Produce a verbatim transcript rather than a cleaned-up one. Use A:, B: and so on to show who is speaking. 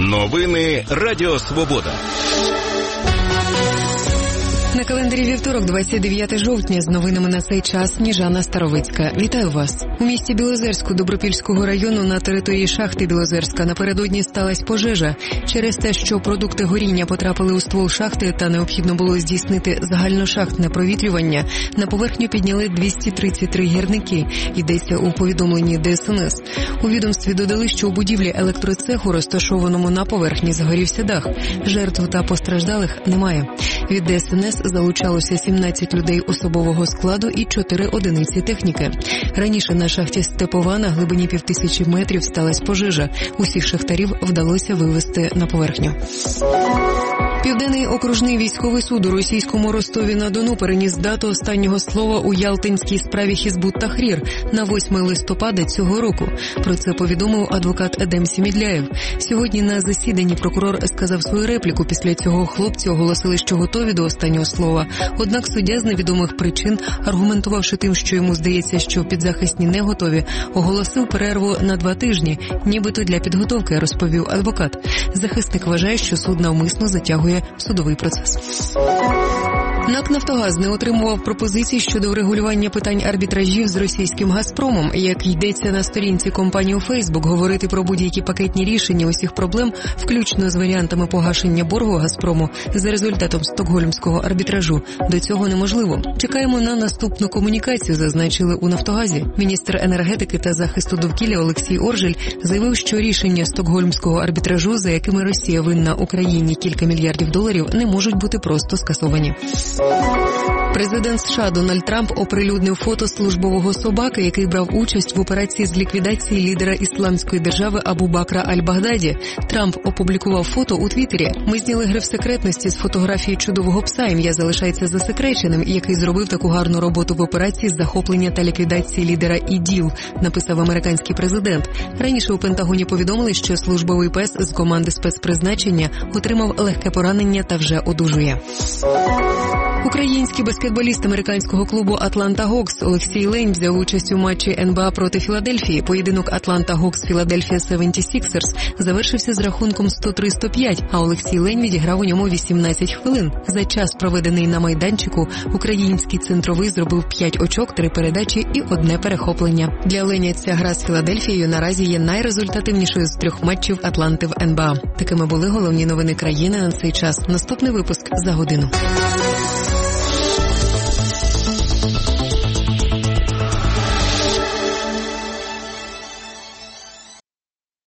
A: Новини Радіо Свобода.
B: На календарі вівторок, двадцять дев'яте жовтня, з новинами на цей час Сніжана Старовицька. Вітаю вас. У місті Білозерську Добропільського району на території шахти Білозерська напередодні сталася пожежа. Через те, що продукти горіння потрапили у ствол шахти та необхідно було здійснити загальношахтне провітрювання, на поверхню підняли двісті тридцять три гірники. Йдеться у повідомленні Де Ес Ен Ес. У відомстві додали, що у будівлі електроцеху, розташованому на поверхні, загорівся дах. Жертв та постраждалих немає. Від Де Ес Ен Ес залучалося сімнадцять людей особового складу і чотири одиниці техніки. Раніше на шахті Степова на глибині півтисячі метрів сталася пожежа. Усіх шахтарів вдалося вивести на поверхню. Південний окружний військовий суд у російському Ростові-на-Дону переніс дату останнього слова у ялтинській справі Хізбут Тахрір на восьме листопада цього року. Про це повідомив адвокат Едем Сімідляєв. Сьогодні на засіданні прокурор сказав свою репліку. Після цього хлопці оголосили, що готові до останнього слова. Однак суддя з невідомих причин, аргументувавши тим, що йому здається, що підзахисні не готові, оголосив перерву на два тижні, нібито для підготовки, розповів адвокат. Захисник вважає, що суд навмисно затягує судовий процес. НАК «Нафтогаз» не отримував пропозицій щодо врегулювання питань арбітражів з російським «Газпромом». Як йдеться на сторінці компанії у Фейсбук, говорити про будь-які пакетні рішення усіх проблем, включно з варіантами погашення боргу «Газпрому» за результатом стокгольмського арбітражу, до цього неможливо. Чекаємо на наступну комунікацію, зазначили у «Нафтогазі». Міністр енергетики та захисту довкілля Олексій Оржель заявив, що рішення стокгольмського арбітражу, за якими Росія винна Україні кілька мільярдів доларів, не можуть бути просто скасовані. Президент США Дональд Трамп оприлюднив фото службового собаки, який брав участь в операції з ліквідації лідера Ісламської держави Абу Бакра Аль-Багдаді. Трамп опублікував фото у Твіттері. «Ми зняли гриф секретності з фотографії чудового пса, ім'я залишається засекреченим, який зробив таку гарну роботу в операції з захоплення та ліквідації лідера ІДІЛ», написав американський президент. Раніше у Пентагоні повідомили, що службовий пес з команди спецпризначення отримав легке поранення та вже одужує. Український баскетболіст американського клубу «Атланта Гокс» Олексій Лень взяв участь у матчі ен бе а проти Філадельфії. Поєдинок «Атланта Гокс» Філадельфія севенті сіксерс завершився з рахунком сто три сто п'ять, а Олексій Лень відіграв у ньому вісімнадцять хвилин. За час, проведений на майданчику, український центровий зробив п'ять очок, три передачі і одне перехоплення. Для Леня ця гра з Філадельфією наразі є найрезультативнішою з трьох матчів «Атланти» в ен бе а. Такими були головні новини країни на цей час. Наступний випуск за годину.